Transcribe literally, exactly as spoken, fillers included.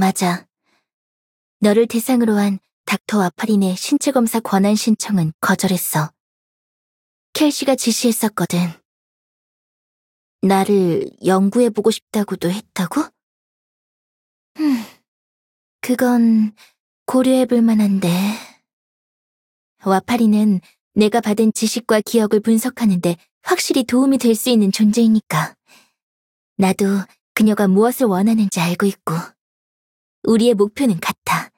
맞아. 너를 대상으로 한 닥터 와파린의 신체검사 권한 신청은 거절했어. 켈시가 지시했었거든. 나를 연구해보고 싶다고도 했다고? 흠, 그건 고려해볼 만한데. 와파린은 내가 받은 지식과 기억을 분석하는데 확실히 도움이 될 수 있는 존재이니까. 나도 그녀가 무엇을 원하는지 알고 있고, 우리의 목표는 같아.